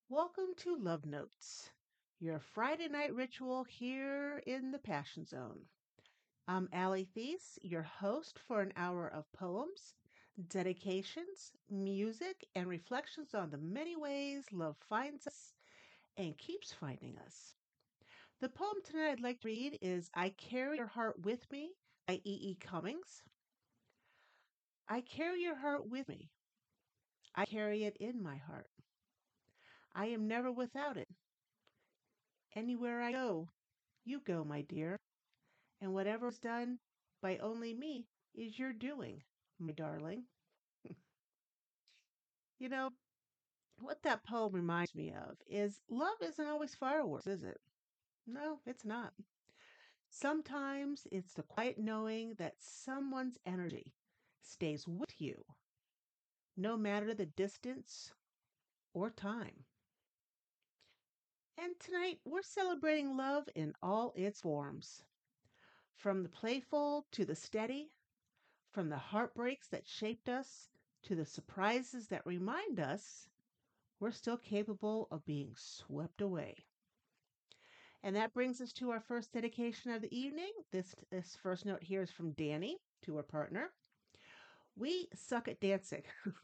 Welcome to Love Notes, your Friday night ritual here in the Passion Zone. I'm Allie Thies, your host for an hour of poems, dedications, music, and reflections on the many ways love finds us and keeps finding us. The poem tonight I'd like to read is I Carry Your Heart With Me by E. E. Cummings. I carry your heart with me. I carry it in my heart. I am never without it. Anywhere I go, you go, my dear. And whatever is done by only me is your doing, my darling. You know, what that poem reminds me of is love isn't always fireworks, is it? No, it's not. Sometimes it's the quiet knowing that someone's energy stays with you, no matter the distance or time. And tonight we're celebrating love in all its forms, from the playful to the steady, from the heartbreaks that shaped us to the surprises that remind us we're still capable of being swept away. And that brings us to our first dedication of the evening. This first note here is from Danny to her partner. We suck at dancing.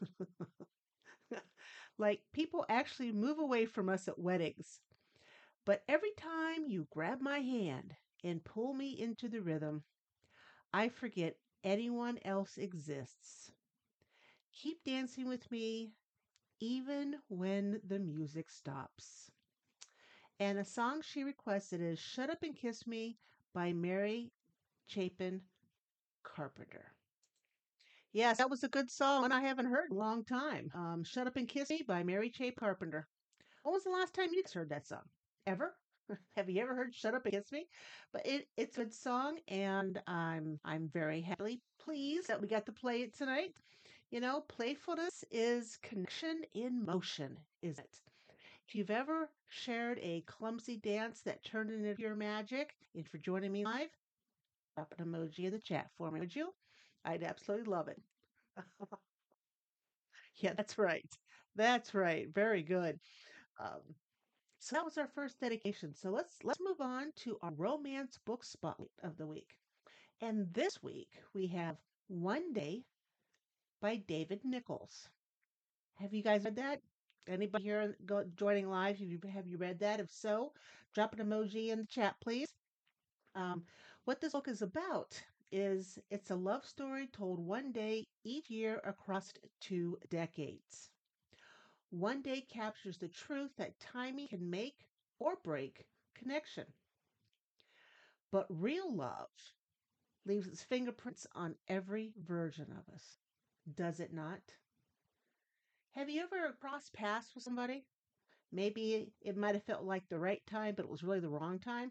Like people actually move away from us at weddings. But every time you grab my hand and pull me into the rhythm, I forget anyone else exists. Keep dancing with me even when the music stops. And a song she requested is Shut Up and Kiss Me by Mary Chapin Carpenter. Yes, that was a good song, and I haven't heard in a long time. Shut Up and Kiss Me by Mary Chapin Carpenter. When was the last time you heard that song? Ever? Have you ever heard Shut Up and Kiss Me? But it's a good song, and I'm very happily pleased that we got to play it tonight. You know, playfulness is connection in motion, isn't it? If you've ever shared a clumsy dance that turned into pure magic, and for joining me live, drop an emoji in the chat for me, would you? I'd absolutely love it. Yeah, that's right. That's right. Very good. Um, so that was our first dedication. So let's move on to our romance book spotlight of the week. And this week we have One Day by David Nichols. Have you guys read that? Anybody here joining live? Have you read that? If so, drop an emoji in the chat, please. Um, what this book is about is it's a love story told one day each year across 2 decades. One day captures the truth that timing can make or break connection. But real love leaves its fingerprints on every version of us. Does it not? Have you ever crossed paths with somebody? Maybe it might have felt like the right time, but it was really the wrong time.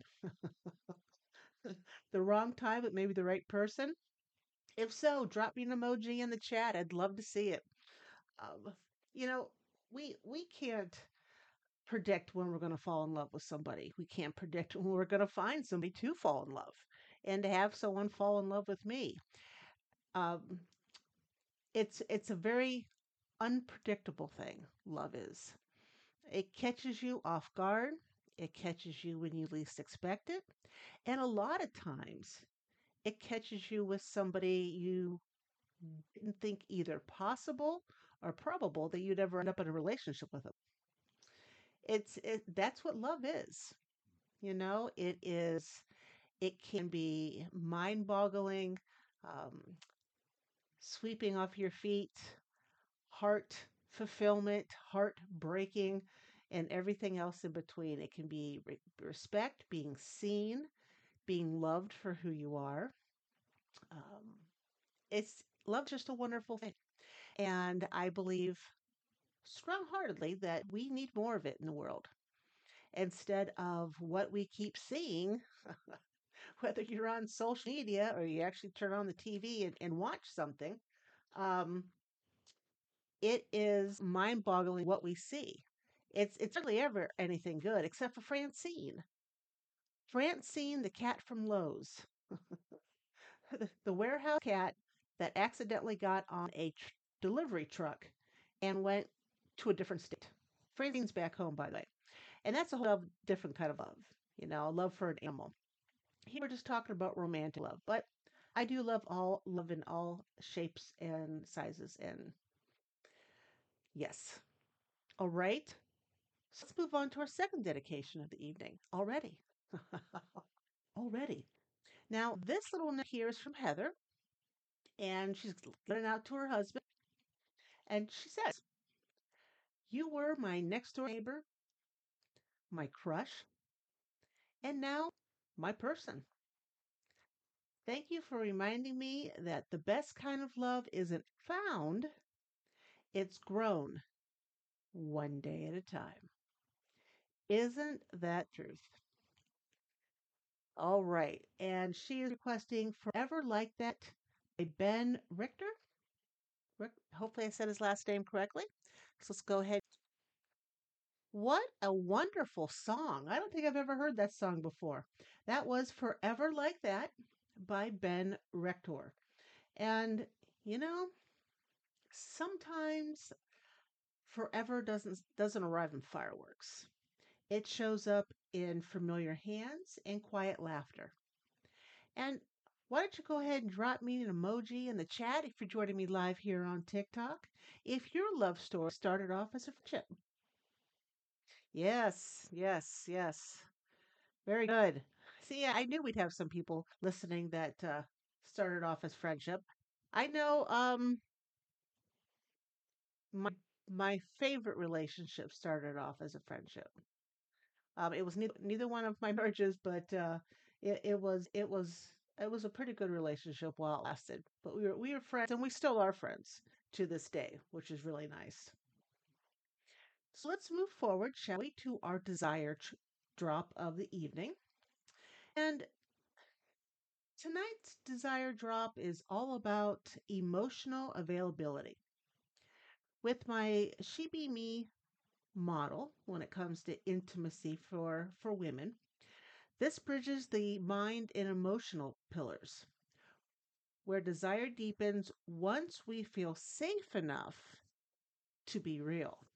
The wrong time, but maybe the right person. If so, drop me an emoji in the chat. I'd love to see it. Um, you know, we can't predict when we're going to fall in love with somebody. We can't predict when we're going to find somebody to fall in love, and to have someone fall in love with me. Um, it's a very unpredictable thing. Love is. It catches you off guard. It catches you when you least expect it, and a lot of times it catches you with somebody you didn't think either possible or probable that you'd ever end up in a relationship with them. That's what love is. It can be mind-boggling, um, sweeping off your feet, heart fulfillment, heart breaking, and everything else in between. It can be respect, being seen, being loved for who you are. Um, it's Love's just a wonderful thing. And I believe strong-heartedly that we need more of it in the world instead of what we keep seeing, whether you're on social media or you actually turn on the TV and watch something. Um, it is mind-boggling what we see. It's hardly ever anything good except for Francine. Francine, the cat from Lowe's, the warehouse cat that accidentally got on a delivery truck and went to a different state. Phrasing's back home, by the way. And that's a whole different kind of love, love for an animal. Here we're just talking about romantic love, but I do love all love in all shapes and sizes. And yes. All right. So let's move on to our second dedication of the evening already. Already. Now, this little note here is from Heather, and she's letting out to her husband. And she says, "You were my next door neighbor, my crush, and now my person. Thank you for reminding me that the best kind of love isn't found, it's grown one day at a time." Isn't that truth? All right. And she is requesting Forever Like That by Ben Richter. Hopefully, I said his last name correctly. So let's go ahead. What a wonderful song. I don't think I've ever heard that song before. That was Forever Like That by Ben Rector. And, you know, sometimes forever doesn't arrive in fireworks. It shows up in familiar hands and quiet laughter. And why don't you go ahead and drop me an emoji in the chat if you're joining me live here on TikTok? If your love story started off as a friendship. Yes, yes, yes. Very good. See, I knew we'd have some people listening that started off as friendship. I know my my favorite relationship started off as a friendship. It was neither one of my marriages, but it was a pretty good relationship while it lasted. But we were friends, and we still are friends to this day, which is really nice. So let's move forward, shall we, to our desire drop of the evening. And tonight's desire drop is all about emotional availability. With my She Be Me model when it comes to intimacy for women, this bridges the mind and emotional pillars, where desire deepens once we feel safe enough to be real.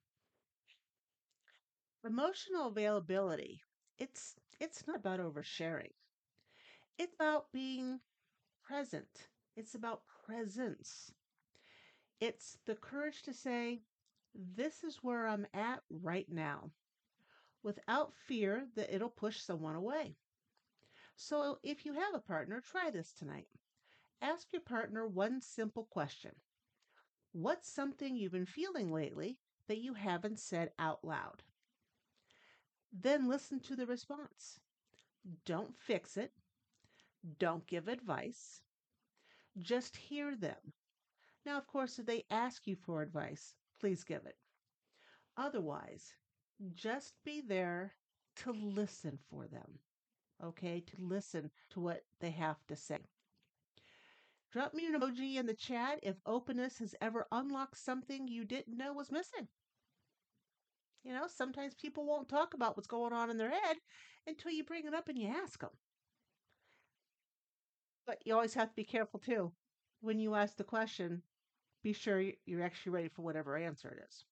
Emotional availability, it's not about oversharing. It's about being present. It's about presence. It's the courage to say, this is where I'm at right now, without fear that it'll push someone away. So if you have a partner, try this tonight. Ask your partner one simple question. What's something you've been feeling lately that you haven't said out loud? Then listen to the response. Don't fix it. Don't give advice. Just hear them. Now, of course, if they ask you for advice, please give it. Otherwise, just be there to listen for them, okay? To listen to what they have to say. Drop me an emoji in the chat if openness has ever unlocked something you didn't know was missing. Sometimes people won't talk about what's going on in their head until you bring it up and you ask them. But you always have to be careful too. When you ask the question, be sure you're actually ready for whatever answer it is.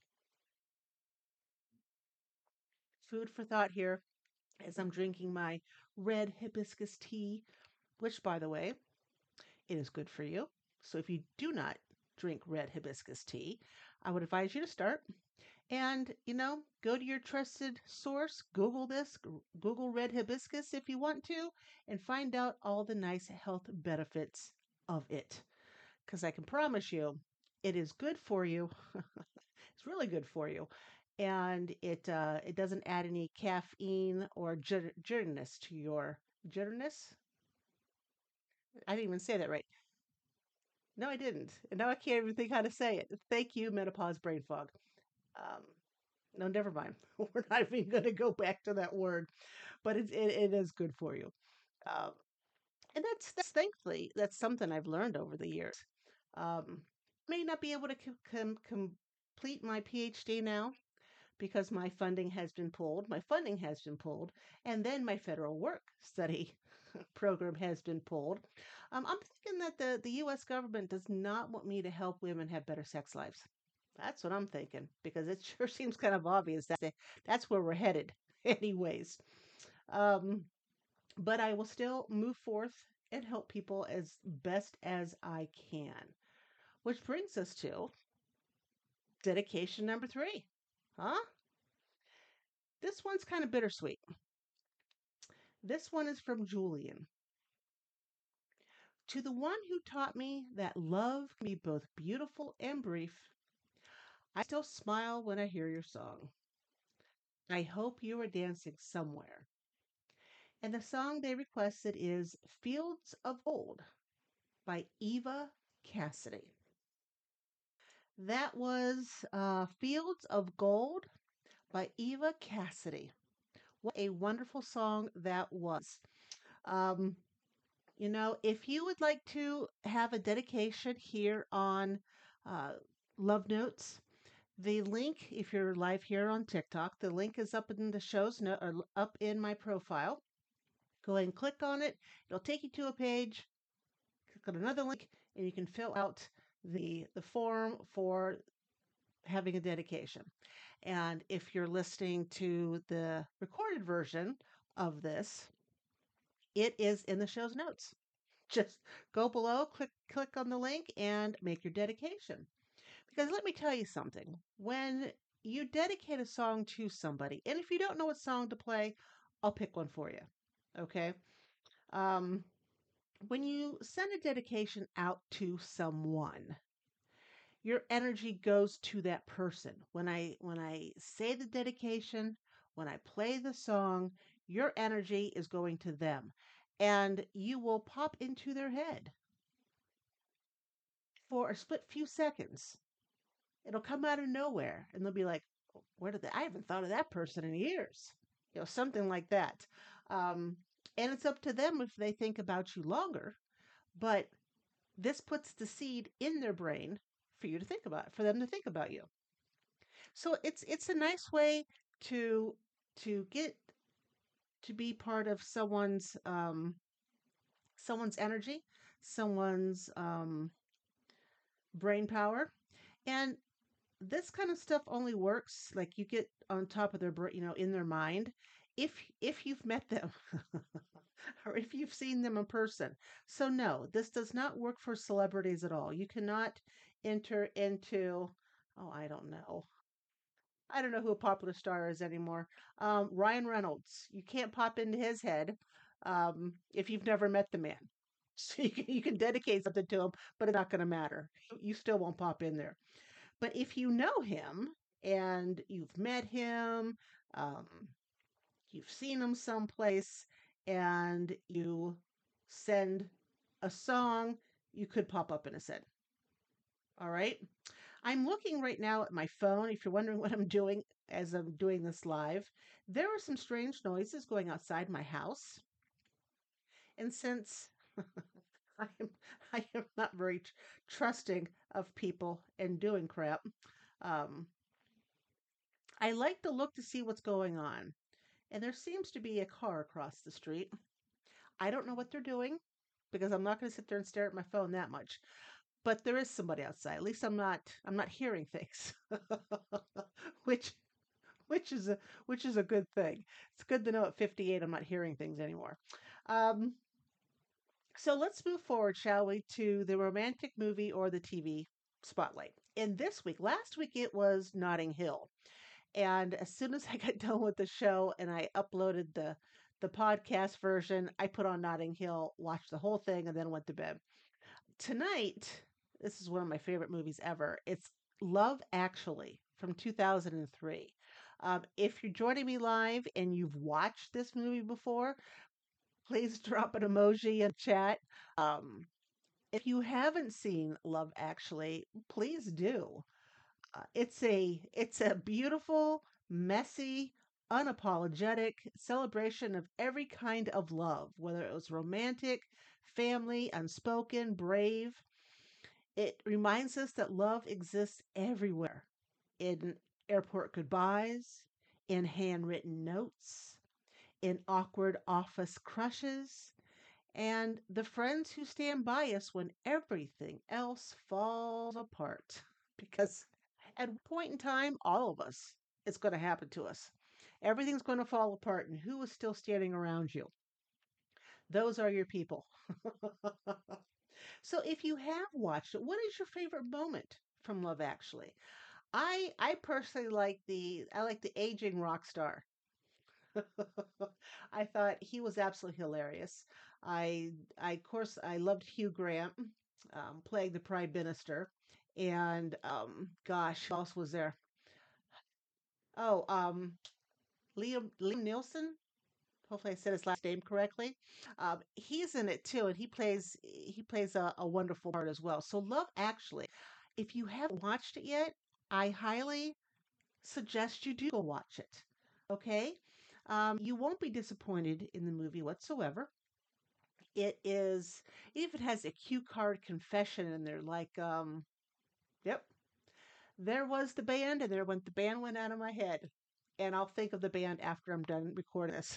Food for thought here as I'm drinking my red hibiscus tea, which, by the way, it is good for you. So if you do not drink red hibiscus tea, I would advise you to start. And, go to your trusted source, Google this, Google red hibiscus if you want to, and find out all the nice health benefits of it. Because I can promise you, it is good for you. It's really good for you. And it doesn't add any caffeine or jitteriness to your jitteriness. I didn't even say that right. No, I didn't. And now I can't even think how to say it. Thank you, menopause brain fog. Um, no, never mind. We're not even going to go back to that word, but it is good for you. Um, and that's thankfully that's something I've learned over the years. May not be able to complete my PhD now because my funding has been pulled. My funding has been pulled, and then my federal work study program has been pulled. I'm thinking that the U.S. government does not want me to help women have better sex lives. That's what I'm thinking because it sure seems kind of obvious that's where we're headed, anyways. Um, but I will still move forth and help people as best as I can. Which brings us to dedication number three. Huh? This one's kind of bittersweet. This one is from Julian. To the one who taught me that love can be both beautiful and brief, I still smile when I hear your song. I hope you are dancing somewhere. And the song they requested is Fields of Gold by Eva Cassidy. That was Fields of Gold by Eva Cassidy. What a wonderful song that was. Um, if you would like to have a dedication here on uh, Love Notes, the link, if you're live here on TikTok, the link is up in the show's note or up in my profile. Go ahead and click on it. It'll take you to a page. Click on another link, and you can fill out the form for having a dedication. And if you're listening to the recorded version of this, it is in the show's notes. Just go below, click on the link, and make your dedication. Because let me tell you something. When you dedicate a song to somebody, and if you don't know what song to play, I'll pick one for you. Okay. Um, when you send a dedication out to someone, your energy goes to that person. When I say the dedication, when I play the song, your energy is going to them, and you will pop into their head for a split few seconds. It'll come out of nowhere, and they'll be like, "Where did I haven't thought of that person in years." Something like that. Um, and it's up to them if they think about you longer, but this puts the seed in their brain for you to think about, for them to think about you. So it's a nice way to get to be part of someone's energy, someone's brain power, and this kind of stuff only works like you get on top of their in their mind if you've met them or if you've seen them in person. So no, this does not work for celebrities at all. You cannot enter into, oh, I don't know who a popular star is anymore. Ryan Reynolds. You can't pop into his head if you've never met the man. So you can dedicate something to him, but it's not going to matter. You still won't pop in there. But if you know him and you've met him, um, you've seen him someplace, and you send a song, you could pop up in his head. All right. I'm looking right now at my phone. If you're wondering what I'm doing as I'm doing this live, there are some strange noises going outside my house. And since I am, I am not very trusting of people and doing crap, um, I like to look to see what's going on. And there seems to be a car across the street. I don't know what they're doing because I'm not going to sit there and stare at my phone that much. But there is somebody outside. At least I'm not hearing things. which which is a good thing. It's good to know at 58 I'm not hearing things anymore. Um, so let's move forward, shall we, to the romantic movie or the TV spotlight. In this week, last week it was Notting Hill. And as soon as I got done with the show and I uploaded the podcast version, I put on Notting Hill, watched the whole thing, and then went to bed. Tonight, this is one of my favorite movies ever. It's Love Actually from 2003. If you're joining me live and you've watched this movie before, please drop an emoji in chat. Um, if you haven't seen Love Actually, please do. It's a beautiful, messy, unapologetic celebration of every kind of love, whether it was romantic, family, unspoken, brave. It reminds us that love exists everywhere, in airport goodbyes, in handwritten notes, in awkward office crushes, and the friends who stand by us when everything else falls apart. Because At one point in time, all of us, it's going to happen to us. Everything's going to fall apart, and who is still standing around you? Those are your people. So if you have watched it, what is your favorite moment from Love Actually? I personally like the aging rock star. I thought he was absolutely hilarious. I of course I loved Hugh Grant playing the Prime Minister, and gosh, who else was there? Oh, Liam Nielsen. Hopefully I said his last name correctly. He's in it too, and he plays a wonderful part as well. So Love Actually, if you haven't watched it yet, I highly suggest you do go watch it. Okay? You won't be disappointed in the movie whatsoever. It is, even if it has a cue card confession in there, like, yep, there was the band, and there went the band went out of my head. And I'll think of the band after I'm done recording this.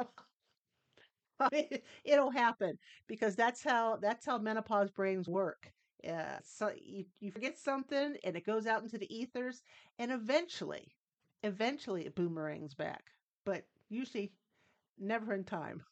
It'll happen because that's how menopause brains work. So you forget something and it goes out into the ethers, and eventually it boomerangs back, but usually never in time.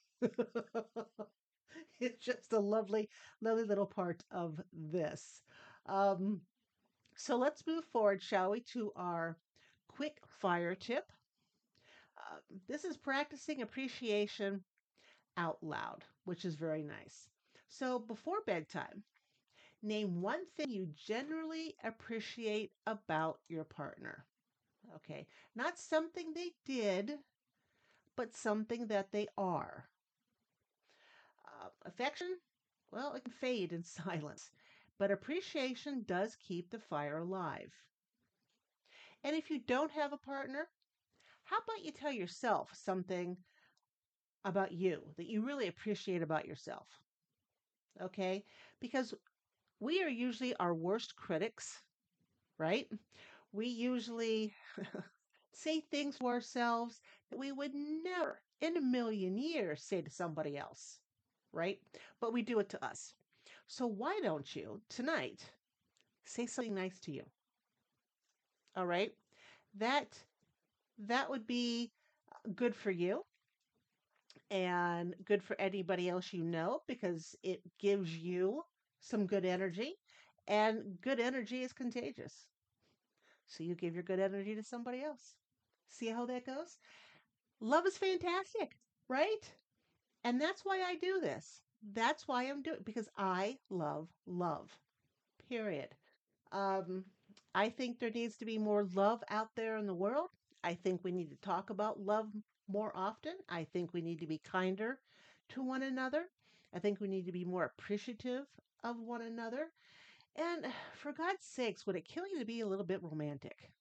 It's just a lovely little part of this. Um, so let's move forward, shall we, to our quick fire tip. Uh, this is practicing appreciation out loud, which is very nice. So before bedtime, name one thing you generally appreciate about your partner. Okay, not something they did, but something that they are. Affection, well, it can fade in silence, but appreciation does keep the fire alive. And if you don't have a partner, how about you tell yourself something about you that you really appreciate about yourself? Okay, because we are usually our worst critics, right? We usually say things to ourselves that we would never in a million years say to somebody else, right? But we do it to us. So why don't you tonight say something nice to you? All right? That that would be good for you and good for anybody else you know because it gives you some good energy, and good energy is contagious. So you give your good energy to somebody else. See how that goes? Love is fantastic, right? And that's why I do this. That's why I'm doing it, because I love love. Period. Um, I think there needs to be more love out there in the world. I think we need to talk about love more often. I think we need to be kinder to one another. I think we need to be more appreciative of one another. And for God's sakes, would it kill you to be a little bit romantic?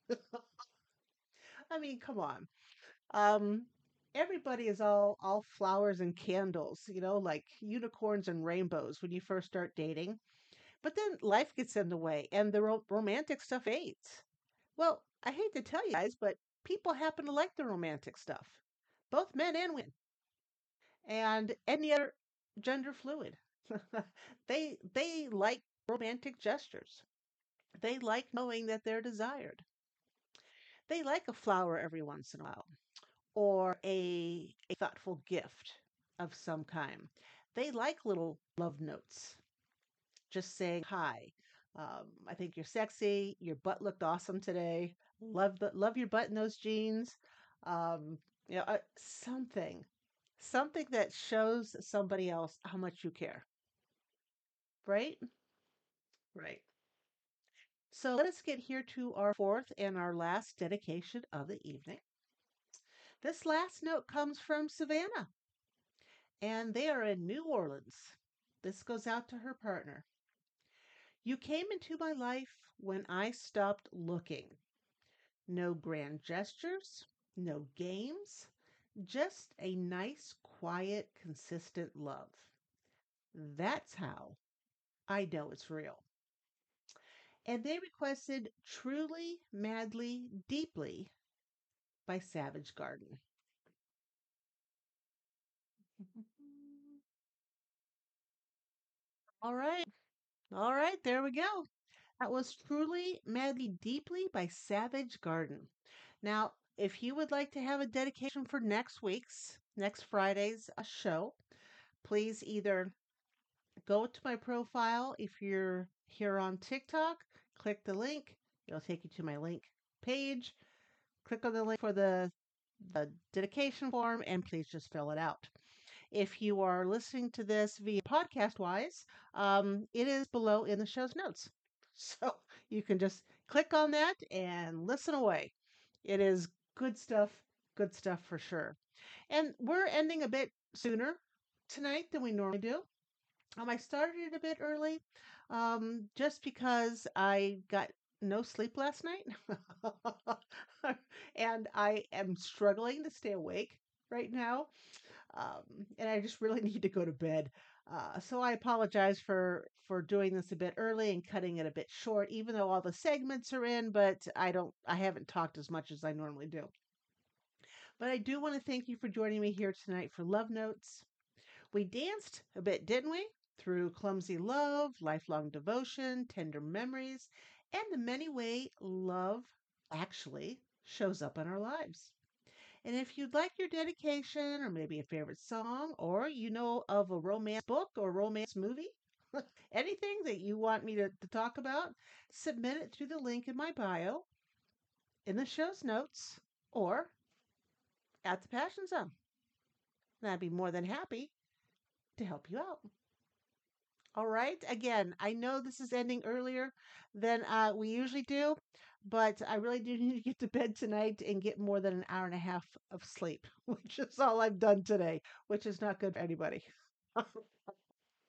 I mean, come on. Um, Everybody is all flowers and candles, like unicorns and rainbows when you first start dating. But then life gets in the way and the romantic stuff fades. Well, I hate to tell you guys, but people happen to like the romantic stuff, both men and women, and any other gender fluid. They like romantic gestures. They like knowing that they're desired. They like a flower every once in a while, or a thoughtful gift of some kind. They like little love notes, just saying hi. I think you're sexy. Your butt looked awesome today. Love your butt in those jeans. Um, something that shows somebody else how much you care. Right? Right. So let us get here to our fourth and our last dedication of the evening. This last note comes from Savannah, and they are in New Orleans. This goes out to her partner. You came into my life when I stopped looking. No grand gestures, no games, just a nice, quiet, consistent love. That's how I know it's real. And they requested Truly, Madly, Deeply by Savage Garden. All right. All right. There we go. That was Truly Madly Deeply by Savage Garden. Now, if you would like to have a dedication for next Friday's show, please either go to my profile if you're here on TikTok, click the link, it'll take you to my link page. Click on the link for the dedication form and please just fill it out. If you are listening to this via podcast wise, it is below in the show's notes. So you can just click on that and listen away. It is good stuff for sure. And we're ending a bit sooner tonight than we normally do. I started it a bit early, just because I got no sleep last night, and I am struggling to stay awake right now, and I just really need to go to bed. So I apologize for doing this a bit early and cutting it a bit short, even though all the segments are in, but I haven't talked as much as I normally do. But I do want to thank you for joining me here tonight for Love Notes. We danced a bit, didn't we? Through clumsy love, lifelong devotion, tender memories, and the many way love actually shows up in our lives. And if you'd like your dedication or maybe a favorite song or you know of a romance book or romance movie, anything that you want me to talk about, submit it through the link in my bio, in the show's notes, or at the Passion Zone. And I'd be more than happy to help you out. All right. Again, I know this is ending earlier than we usually do, but I really do need to get to bed tonight and get more than an hour and a half of sleep, which is all I've done today, which is not good for anybody.